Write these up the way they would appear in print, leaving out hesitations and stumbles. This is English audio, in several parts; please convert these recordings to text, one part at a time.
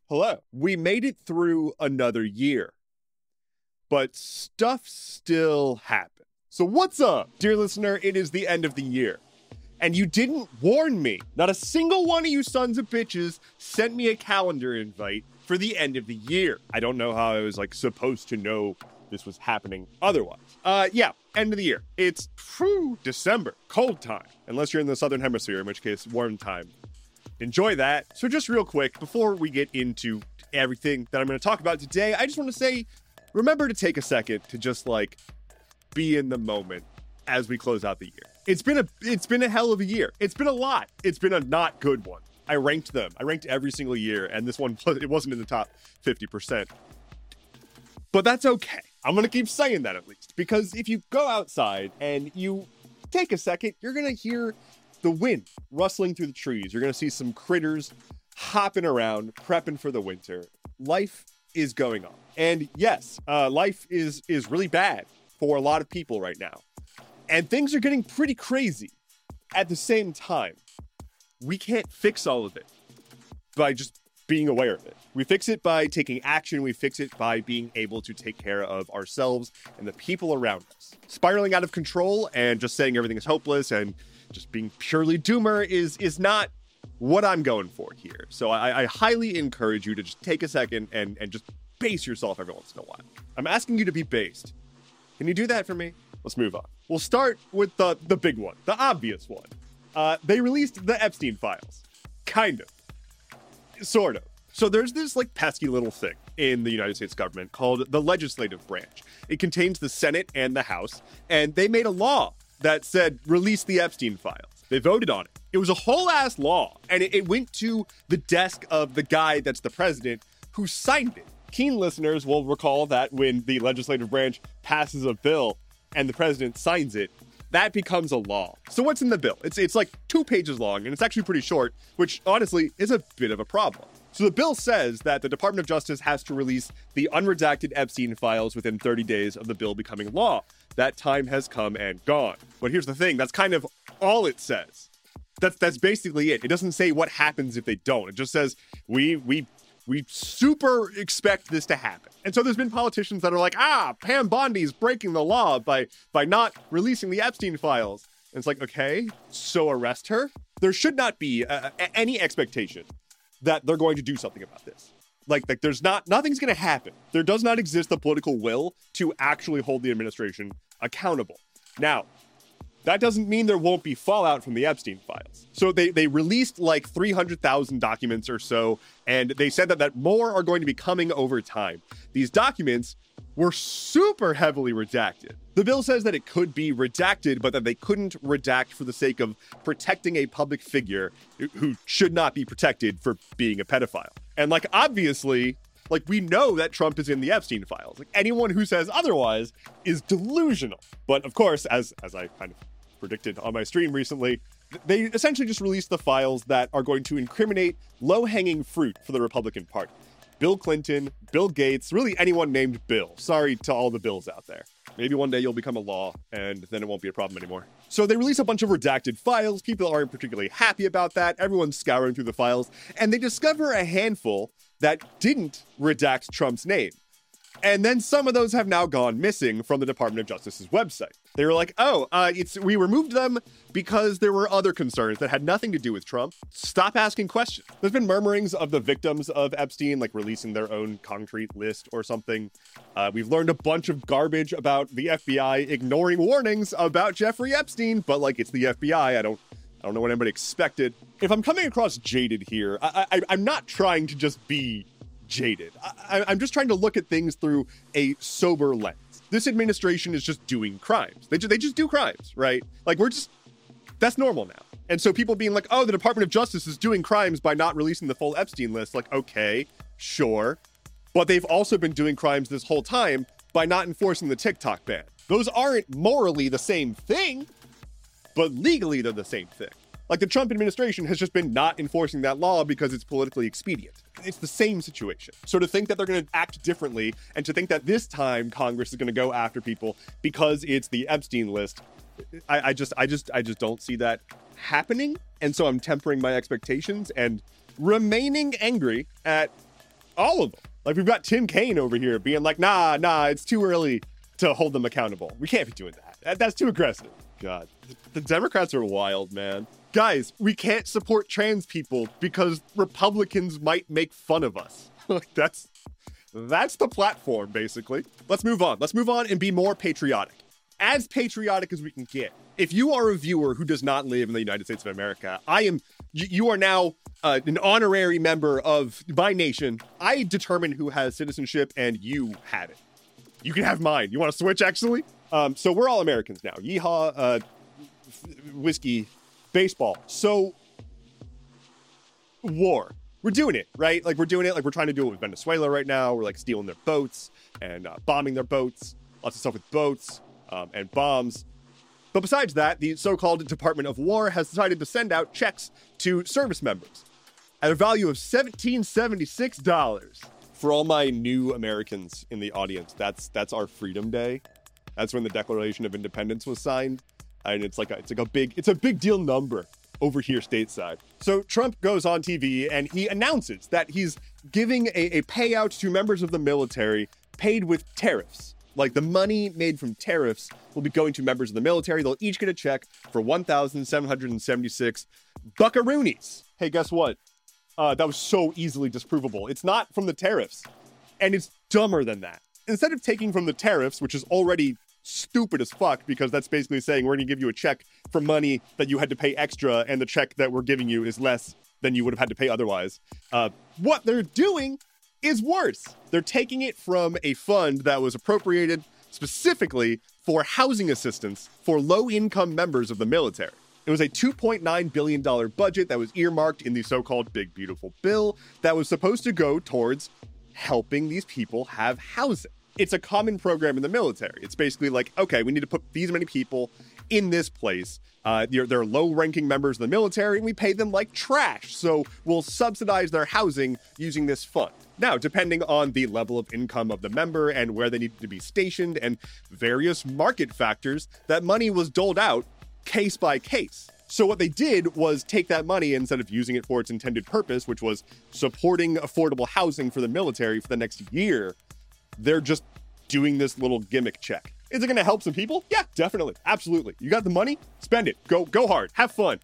Hello. We made it through another year, but stuff still happened. So what's up, dear listener? It is the end of the year, and you didn't warn me. Not a single one of you sons of bitches sent me a calendar invite for the end of the year. I don't know how I was supposed to know this was happening otherwise. End of the year. It's December, cold time, unless you're in the southern hemisphere, in which case warm time. Enjoy that. So just real quick, before we get into everything that I'm going to talk about today, I just want to say, remember to take a second to just be in the moment as we close out the year. It's been a hell of a year. It's been a lot. It's been a not good one. I ranked them. I ranked every single year, and this one, it wasn't in the top 50%. But that's okay. I'm going to keep saying that at least, because if you go outside and you take a second, you're going to hear the wind rustling through the trees. You're going to see some critters hopping around, prepping for the winter. Life is going on. And yes, life is really bad for a lot of people right now. And things are getting pretty crazy. At the same time, we can't fix all of it by just being aware of it. We fix it by taking action. We fix it by being able to take care of ourselves and the people around us. Spiraling out of control and just saying everything is hopeless and just being purely doomer is not what I'm going for here. So I highly encourage you to just take a second and just base yourself every once in a while. I'm asking you to be based. Can you do that for me? Let's move on. We'll start with the big one, the obvious one. They released the Epstein files. Kind of. Sort of. So there's this pesky little thing in the United States government called the legislative branch. It contains the Senate and the House, and they made a law that said release the Epstein files. They voted on it. It was a whole ass law, and it went to the desk of the guy that's the president who signed it. Keen listeners will recall that when the legislative branch passes a bill and the president signs it, that becomes a law. So what's in the bill? It's like 2 pages long, and it's actually pretty short, which honestly is a bit of a problem. So the bill says that the Department of Justice has to release the unredacted Epstein files within 30 days of the bill becoming law. That time has come and gone. But here's the thing, that's kind of all it says. That's basically it. It doesn't say what happens if they don't. It just says we super expect this to happen. And so there's been politicians that are like, Pam Bondi's breaking the law by not releasing the Epstein files. And it's like, okay, so arrest her? There should not be any expectation that they're going to do something about this. Nothing's going to happen. There does not exist the political will to actually hold the administration accountable. Now, that doesn't mean there won't be fallout from the Epstein files. So they released 300,000 documents or so, and they said that more are going to be coming over time. These documents were super heavily redacted. The bill says that it could be redacted, but that they couldn't redact for the sake of protecting a public figure who should not be protected for being a pedophile. And obviously, we know that Trump is in the Epstein files. Anyone who says otherwise is delusional. But of course, as I kind of predicted on my stream recently, they essentially just released the files that are going to incriminate low-hanging fruit for the Republican Party. Bill Clinton, Bill Gates, really anyone named Bill. Sorry to all the Bills out there. Maybe one day you'll become a law, and then it won't be a problem anymore. So they release a bunch of redacted files. People aren't particularly happy about that. Everyone's scouring through the files, and they discover a handful that didn't redact Trump's name. And then some of those have now gone missing from the Department of Justice's website. They were like, we removed them because there were other concerns that had nothing to do with Trump. Stop asking questions. There's been murmurings of the victims of Epstein, releasing their own concrete list or something. We've learned a bunch of garbage about the FBI ignoring warnings about Jeffrey Epstein, but it's the FBI. I don't know what anybody expected. If I'm coming across jaded here, I'm not trying to just be jaded. I'm just trying to look at things through a sober lens. This administration is just doing crimes. They just do crimes, right? That's normal now. And so people being like, the Department of Justice is doing crimes by not releasing the full Epstein list. Okay, sure. But they've also been doing crimes this whole time by not enforcing the TikTok ban. Those aren't morally the same thing, but legally they're the same thing. The Trump administration has just been not enforcing that law because it's politically expedient. It's the same situation. So to think that they're going to act differently and to think that this time Congress is going to go after people because it's the Epstein list, I just don't see that happening. And so I'm tempering my expectations and remaining angry at All of them. Like, we've got Tim Kaine over here being like, nah, it's too early to hold them accountable. We can't be doing that. That's too aggressive. God, the Democrats are wild, man. Guys, we can't support trans people because Republicans might make fun of us. That's the platform, basically. Let's move on. Let's move on and be more patriotic. As patriotic as we can get. If you are a viewer who does not live in the United States of America, you are now an honorary member of my nation. I determine who has citizenship and you have it. You can have mine. You want to switch, actually? So we're all Americans now. Yeehaw, whiskey, baseball. So, war. We're doing it, right? Like, we're doing it. Like, we're trying to do it with Venezuela right now. We're, like, stealing their boats and bombing their boats. Lots of stuff with boats and bombs. But besides that, the so-called Department of War has decided to send out checks to service members at a value of $1,776. For all my new Americans in the audience, that's our Freedom Day. That's when the Declaration of Independence was signed, and it's a big deal number over here stateside. So Trump goes on TV and he announces that he's giving a payout to members of the military paid with tariffs. Like, the money made from tariffs will be going to members of the military. They'll each get a check for 1,776 buckaroonies. Hey, guess what? That was so easily disprovable. It's not from the tariffs. And it's dumber than that. Instead of taking from the tariffs, which is already stupid as fuck, because that's basically saying we're going to give you a check for money that you had to pay extra, and the check that we're giving you is less than you would have had to pay otherwise. What they're doing is worse. They're taking it from a fund that was appropriated specifically for housing assistance for low-income members of the military. It was a $2.9 billion budget that was earmarked in the so-called Big Beautiful Bill that was supposed to go towards helping these people have housing. It's a common program in the military. It's basically like, okay, we need to put these many people in this place. They're low-ranking members of the military, and we pay them like trash. So we'll subsidize their housing using this fund. Now, depending on the level of income of the member and where they need to be stationed and various market factors, that money was doled out case by case. So what they did was take that money, instead of using it for its intended purpose, which was supporting affordable housing for the military for the next year, they're just doing this little gimmick check. Is it going to help some people? Yeah, definitely. Absolutely. You got the money? Spend it. Go hard. Have fun.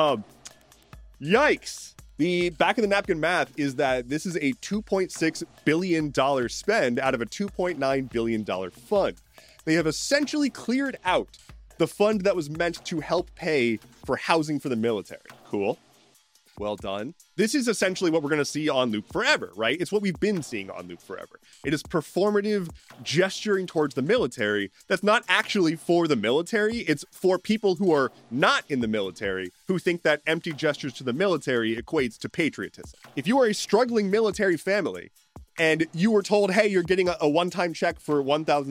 Yikes. The back of the napkin math is that this is a $2.6 billion spend out of a $2.9 billion fund. They have essentially cleared out the fund that was meant to help pay for housing for the military. Cool. Well done. This is essentially what we're going to see on Loop Forever, right? It's what we've been seeing on Loop Forever. It is performative gesturing towards the military that's not actually for the military. It's for people who are not in the military who think that empty gestures to the military equates to patriotism. If you are a struggling military family and you were told, hey, you're getting a one-time check for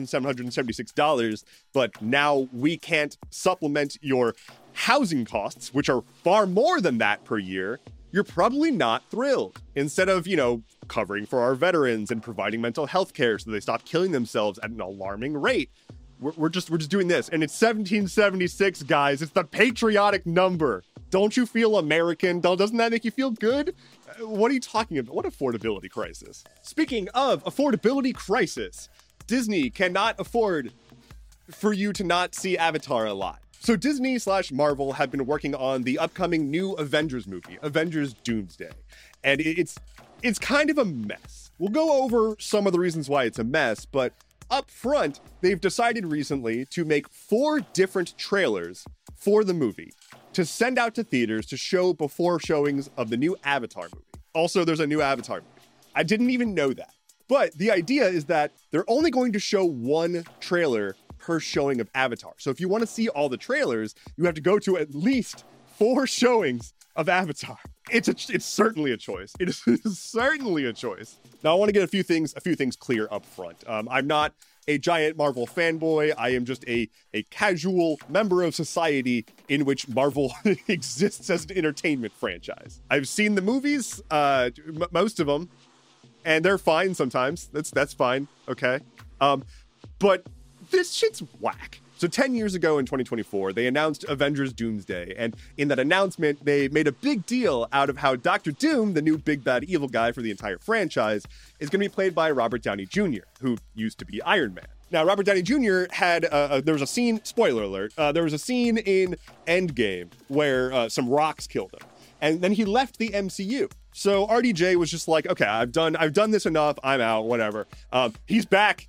$1,776, but now we can't supplement your housing costs, which are far more than that per year, you're probably not thrilled. Instead of, covering for our veterans and providing mental health care so they stop killing themselves at an alarming rate, we're just doing this. And it's 1776, guys. It's the patriotic number. Don't you feel American? Doesn't that make you feel good? What are you talking about? What affordability crisis? Speaking of affordability crisis, Disney cannot afford for you to not see Avatar a lot. So Disney/Marvel have been working on the upcoming new Avengers movie, Avengers Doomsday. And it's kind of a mess. We'll go over some of the reasons why it's a mess, but up front, they've decided recently to make 4 different trailers for the movie to send out to theaters to show before showings of the new Avatar movie. Also, there's a new Avatar movie. I didn't even know that. But the idea is that they're only going to show 1 trailer per showing of Avatar. So if you want to see all the trailers, you have to go to at least 4 showings of Avatar. It's certainly a choice. It is certainly a choice. Now I want to get a few things clear up front. I'm not a giant Marvel fanboy. I am just a casual member of society in which Marvel exists as an entertainment franchise. I've seen the movies, most of them, and they're fine sometimes. That's fine. Okay. But this shit's whack. So 10 years ago in 2024, they announced Avengers Doomsday, and in that announcement, they made a big deal out of how Doctor Doom, the new big bad evil guy for the entire franchise, is going to be played by Robert Downey Jr., who used to be Iron Man. Now, Robert Downey Jr. had, there was a scene, spoiler alert, there was a scene in Endgame where some rocks killed him, and then he left the MCU. So RDJ was just like, okay, I've done this enough, I'm out, whatever. He's back,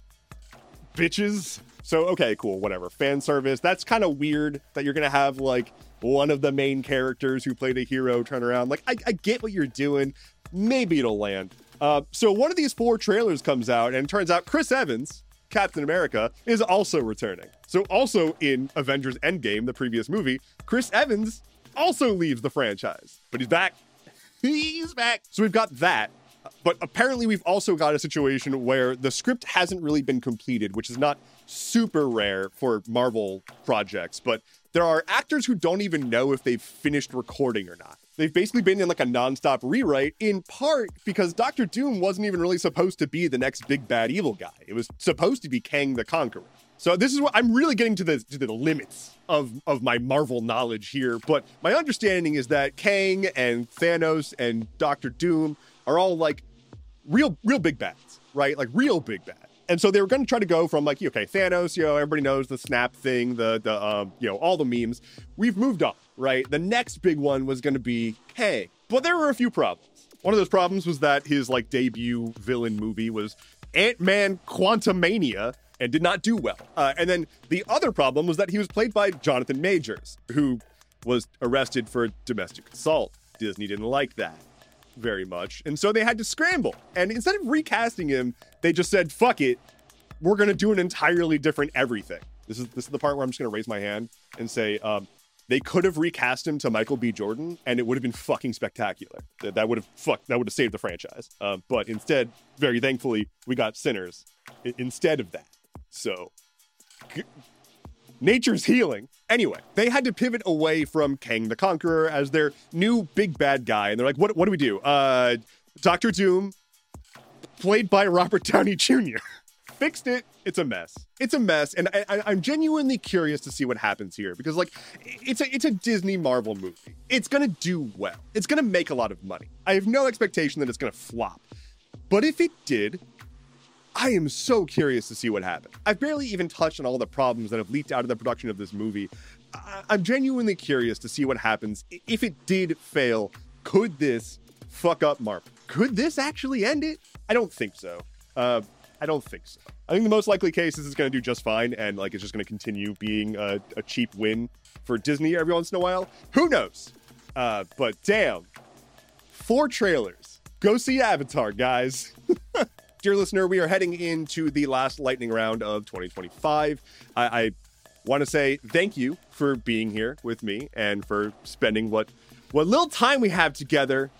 bitches. So, okay, cool, whatever. Fan service. That's kind of weird that you're going to have, like, one of the main characters who played a hero turn around. Like, I get what you're doing. Maybe it'll land. So one of these 4 trailers comes out, and it turns out Chris Evans, Captain America, is also returning. So also in Avengers Endgame, the previous movie, Chris Evans also leaves the franchise. But he's back. He's back. So we've got that. But apparently we've also got a situation where the script hasn't really been completed, which is not super rare for Marvel projects, but there are actors who don't even know if they've finished recording or not. They've basically been in like a nonstop rewrite, in part because Doctor Doom wasn't even really supposed to be the next big bad evil guy. It was supposed to be Kang the Conqueror. So this is what I'm really getting to the limits of my Marvel knowledge here. But my understanding is that Kang and Thanos and Doctor Doom are all like real big bads, right? Like real big bad. And so they were going to try to go from like, okay, Thanos, everybody knows the snap thing, all the memes. We've moved on, right? The next big one was going to be Kang. But there were a few problems. One of those problems was that his like debut villain movie was Ant-Man Quantumania and did not do well. And then the other problem was that he was played by Jonathan Majors, who was arrested for domestic assault. Disney didn't like that very much, and so they had to scramble. And instead of recasting him, they just said, fuck it, we're gonna do an entirely different everything. This is the part where I'm just gonna raise my hand and say, they could have recast him to Michael B. Jordan, and it would have been fucking spectacular. That would have saved the franchise. But instead, very thankfully, we got Sinners instead of that. So nature's healing. Anyway, they had to pivot away from Kang the Conqueror as their new big bad guy. And they're like, what do we do? Doctor Doom, played by Robert Downey Jr. Fixed it. It's a mess. It's a mess. And I'm genuinely curious to see what happens here because, like, it's a Disney Marvel movie. It's going to do well. It's going to make a lot of money. I have no expectation that it's going to flop. But if it did, I am so curious to see what happens. I've barely even touched on all the problems that have leaked out of the production of this movie. I'm genuinely curious to see what happens. If it did fail, could this fuck up Marvel? Could this actually end it? I don't think so. I think the most likely case is it's going to do just fine, and like it's just going to continue being a cheap win for Disney every once in a while. Who knows? But damn, 4 trailers. Go see Avatar, guys. Dear listener, we are heading into the last lightning round of 2025. I want to say thank you for being here with me and for spending what little time we have together.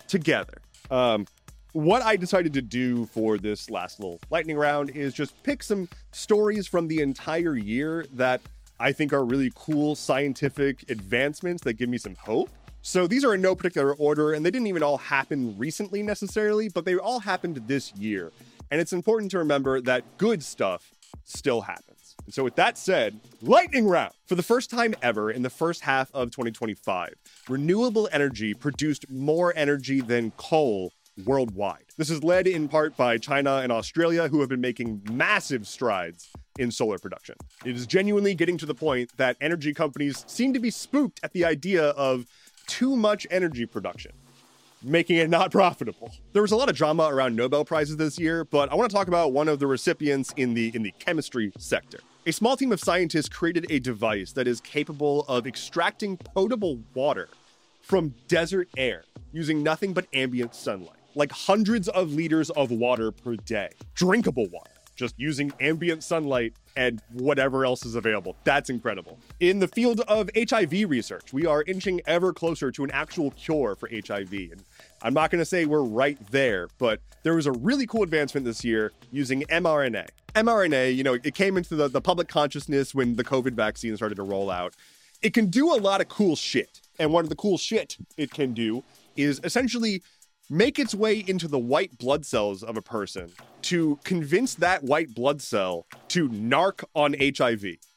What I decided to do for this last little lightning round is just pick some stories from the entire year that I think are really cool scientific advancements that give me some hope. So these are in no particular order, and they didn't even all happen recently necessarily, but they all happened this year. And it's important to remember that good stuff still happens. And so with that said, lightning round. For the first time ever in the first half of 2025, renewable energy produced more energy than coal worldwide. This is led in part by China and Australia, who have been making massive strides in solar production. It is genuinely getting to the point that energy companies seem to be spooked at the idea of too much energy production, making it not profitable. There was a lot of drama around Nobel Prizes this year, but I want to talk about one of the recipients in the chemistry sector. A small team of scientists created a device that is capable of extracting potable water from desert air using nothing but ambient sunlight, like hundreds of liters of water per day. Drinkable water, just using ambient sunlight and whatever else is available. That's incredible. In the field of HIV research, we are inching ever closer to an actual cure for HIV. And I'm not going to say we're right there, but there was a really cool advancement this year using mRNA. mRNA, it came into the public consciousness when the COVID vaccine started to roll out. It can do a lot of cool shit. And one of the cool shit it can do is essentially make its way into the white blood cells of a person to convince that white blood cell to narc on HIV.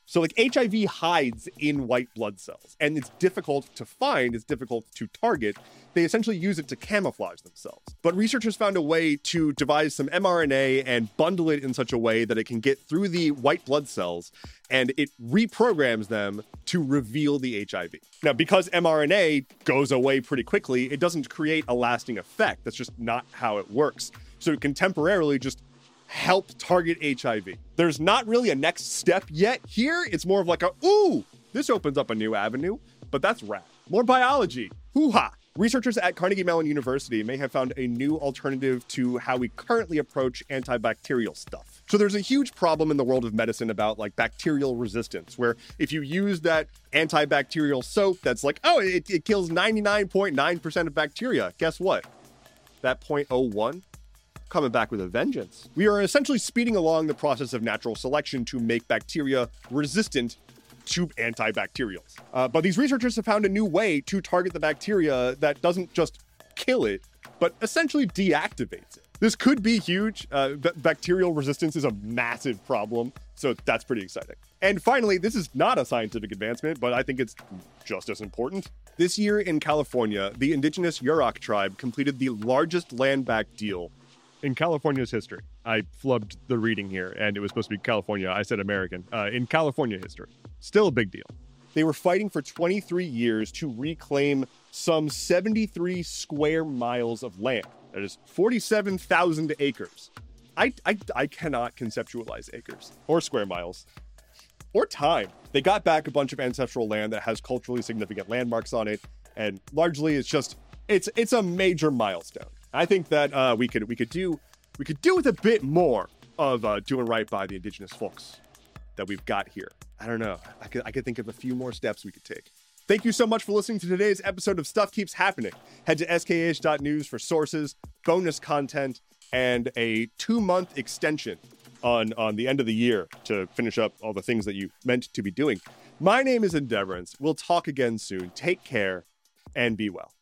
So like HIV hides in white blood cells, and it's difficult to find, it's difficult to target. They essentially use it to camouflage themselves. But researchers found a way to devise some mRNA and bundle it in such a way that it can get through the white blood cells, and it reprograms them to reveal the HIV. Now, because mRNA goes away pretty quickly, it doesn't create a lasting effect. That's just not how it works. So it can temporarily just help target HIV. There's not really a next step yet here. It's more of like ooh, this opens up a new avenue, but that's rad. More biology. Hoo-ha. Researchers at Carnegie Mellon University may have found a new alternative to how we currently approach antibacterial stuff. So there's a huge problem in the world of medicine about like bacterial resistance, where if you use that antibacterial soap that's like, oh, it kills 99.9% of bacteria, guess what? That 0.01 coming back with a vengeance. We are essentially speeding along the process of natural selection to make bacteria resistant to antibacterials. But these researchers have found a new way to target the bacteria that doesn't just kill it, but essentially deactivates it. This could be huge. Bacterial resistance is a massive problem, so that's pretty exciting. And finally, this is not a scientific advancement, but I think it's just as important. This year in California, the indigenous Yurok tribe completed the largest land-back deal in California's history. I flubbed the reading here, and it was supposed to be California. I said American. In California history. Still a big deal. They were fighting for 23 years to reclaim some 73 square miles of land. That is 47,000 acres. I cannot conceptualize acres or square miles or time. They got back a bunch of ancestral land that has culturally significant landmarks on it, and largely it's a major milestone. I think that we could do with a bit more of doing right by the indigenous folks that we've got here. I don't know. I could think of a few more steps we could take. Thank you so much for listening to today's episode of Stuff Keeps Happening. Head to skh.news for sources, bonus content, and a 2-month extension on the end of the year to finish up all the things that you meant to be doing. My name is Endeavorance. We'll talk again soon. Take care and be well.